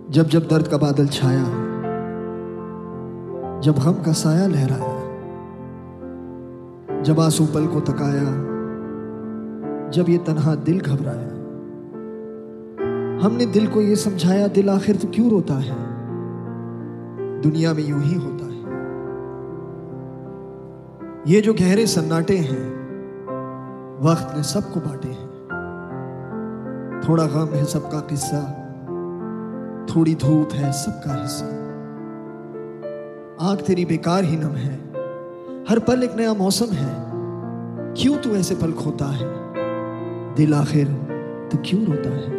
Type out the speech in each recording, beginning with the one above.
जब जब दर्द का बादल छाया, जब गम का साया लहराया, जब आंसू पल को तकाया, जब ये तन्हा दिल घबराया, हमने दिल को ये समझाया, दिल आखिर तो क्यों रोता है, दुनिया में यूं ही होता है। ये जो गहरे सन्नाटे हैं, वक्त ने सबको बांटे हैं। थोड़ा गम है सबका किस्सा, थोड़ी धूप है सबका हिस्सा। आंख तेरी बेकार ही नम है, हर पल एक नया मौसम है। क्यों तू ऐसे पल खोता है, दिल आखिर तो क्यों रोता है।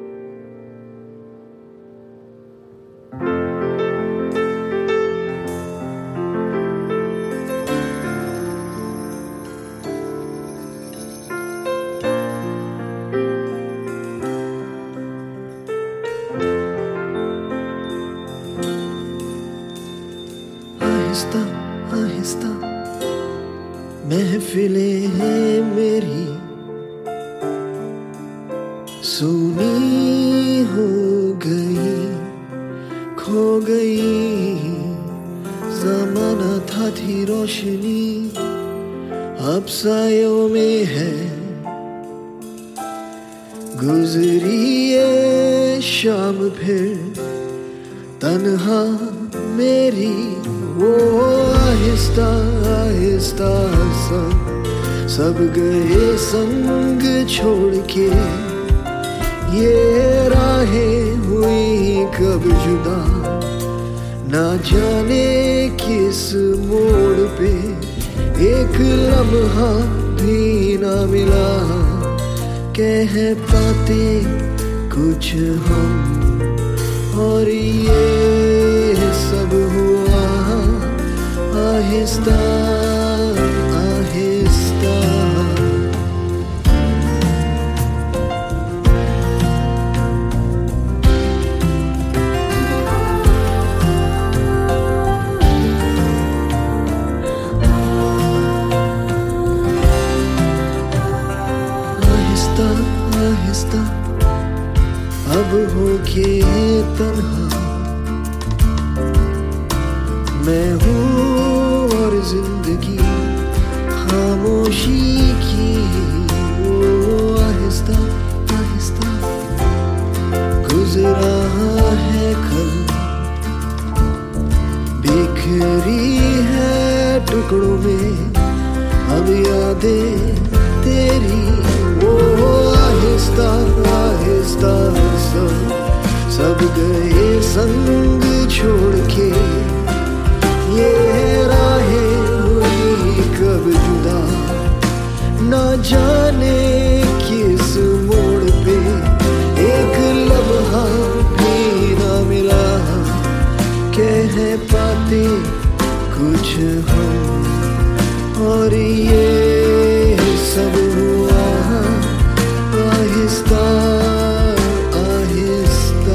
आहिस्ता आहिस्ता महफिलें हैं मेरी सुनी हो गई, खो गई। जमाना था थी रोशनी, अब सायों में है। गुजरी ये शाम फिर तन्हा मेरी, वो आहिस्ता आहिस्ता सब गए संग छोड़ के। ये राहें हुई कब जुदा, ना जाने किस मोड़ पे। एक लम्हा भी ना मिला, कह पाते कुछ हम। और ये सब हुआ आहिस्ता आहिस्ता। आहिस्ता आहिस्ता अब होके तन्हा मैं हूँ, और जिंदगी खामोशी की। वो आहिस्ता आहिस्ता गुजरा है कल, बिखरी है टुकड़ों में अब यादें तेरी। वो आहिस्ता आहिस्ता सब गए संग छोड़ के। ये राहें हुई कब जुदा, ना जाने किस मोड़ पे। एक लम्हा भी ना मिला, कह पाते कुछ हम। और ये सब हुआ Aahista Aahista.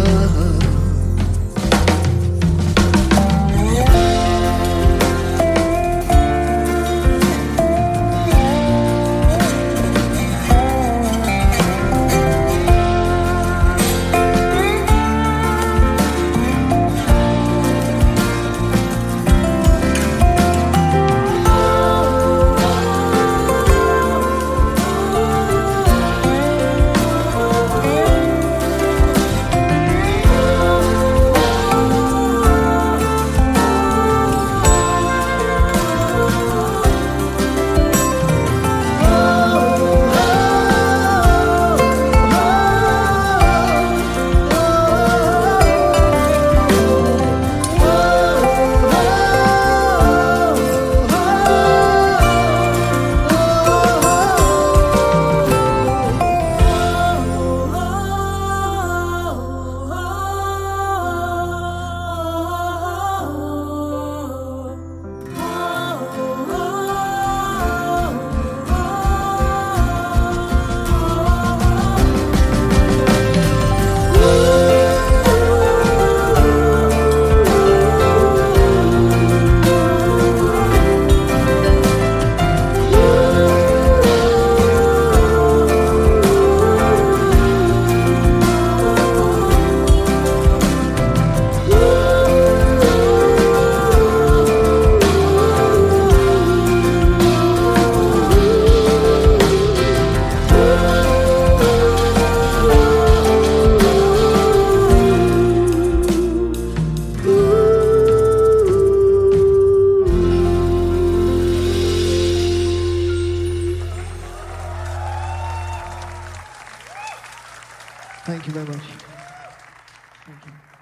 Thank you very much. Thank you.